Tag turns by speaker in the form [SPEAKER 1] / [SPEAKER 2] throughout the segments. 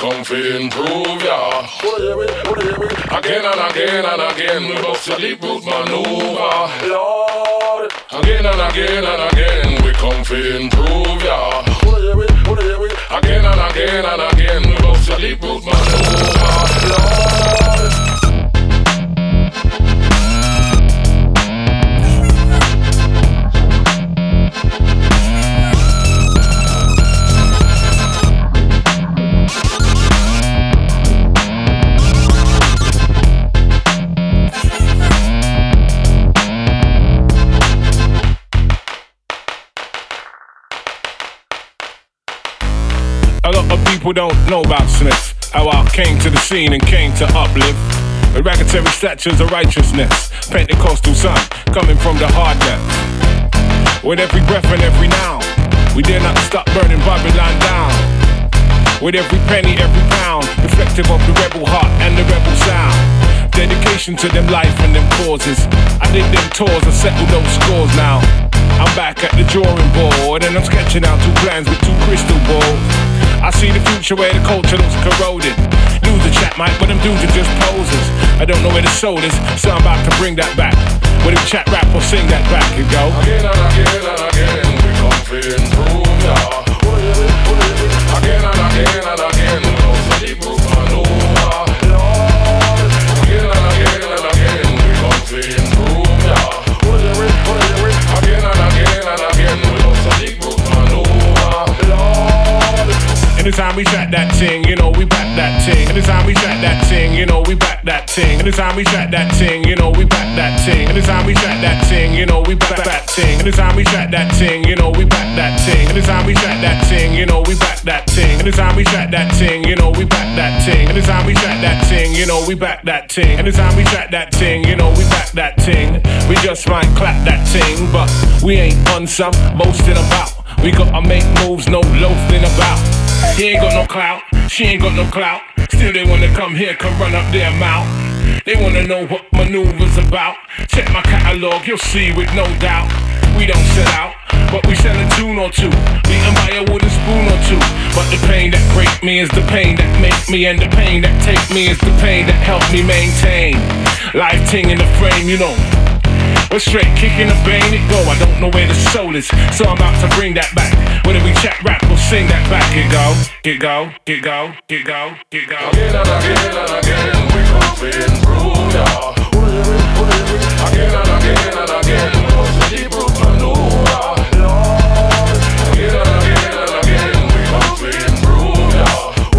[SPEAKER 1] come to improve ya. Again and again and again, we bust a deep root maneuver. Lord, again and again and again, we come to improve ya. Again and again and again, we bust a deep root maneuver. Lord.
[SPEAKER 2] A lot of people don't know about Sniff, how I came to the scene and came to uplift. Hereditary statures of righteousness, Pentecostal son, coming from the hard depths. With every breath and every now, we dare not stop burning Babylon down. With every penny, every pound, reflective of the rebel heart and the rebel sound. Dedication to them life and them causes. I did them tours, I settled those scores now. I'm back at the drawing board and I'm sketching out two plans with two crystal balls. I see the future where the culture looks corroded. Lose the chat mic, but them dudes are just posers. I don't know where the soul is, so I'm about to bring that back. Whether we chat, rap, or sing that back, you go.
[SPEAKER 1] Again and again and again, we come to improve ya. Again and again and again, we come to deep root maneuver. Lord, again and again and again, we come to improve ya. Again and again and again, we come to deep root maneuver. Lord.
[SPEAKER 2] Anytime we track that ting, you know we back that ting. Anytime we track that ting, you know we back that ting. Anytime we track that ting, you know we back that ting. Anytime we track that ting, you know we back that ting. Anytime we track that ting, you know we back that ting. Anytime we track that ting, you know we back that ting. Anytime we track that ting, you know we back that ting. Anytime we track that ting, you know we back that ting. Anytime we track that ting, you know we back that ting. We just might clap that ting, but we ain't on some boasting about. We gotta make moves, no loafing about. He ain't got no clout, she ain't got no clout. Still they wanna come here, come run up their mouth. They wanna know what maneuver's about. Check my catalog, you'll see with no doubt. We don't sell out, but we sell a tune or two. Beaten by a wooden spoon or two. But the pain that break me is the pain that make me. And the pain that take me is the pain that help me maintain. Life ting in the frame, you know. We're straight kicking the bane, it go. I don't know where the soul is, so I'm about to bring that back. Whether we chat, rap, or sing that back. Get go, get go, get go, get go, get go.
[SPEAKER 1] Again and again and again, we come to improve ya. Again and again and again, we come to deep root maneuver. Lord, again and again and again, we come to improve ya.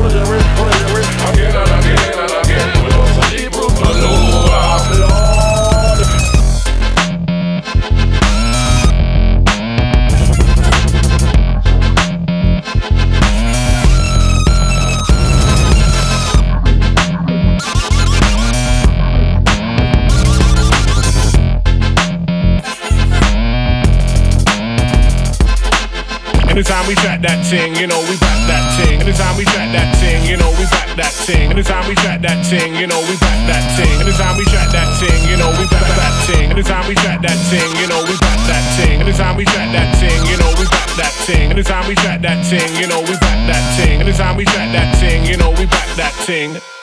[SPEAKER 1] Again and again and again, we come to deep root maneuver. Lord.
[SPEAKER 2] Anytime we track that ting, you know we back that ting. Anytime we track that ting, you know we back that ting. Anytime we track that ting, you know we back that ting. Anytime we track that ting, you know we back that ting. Anytime we track that ting, you know we back that ting. Anytime we track that ting, you know we back that ting. Anytime we track that ting, you know we back that ting. Anytime we track that ting, you know we back that ting.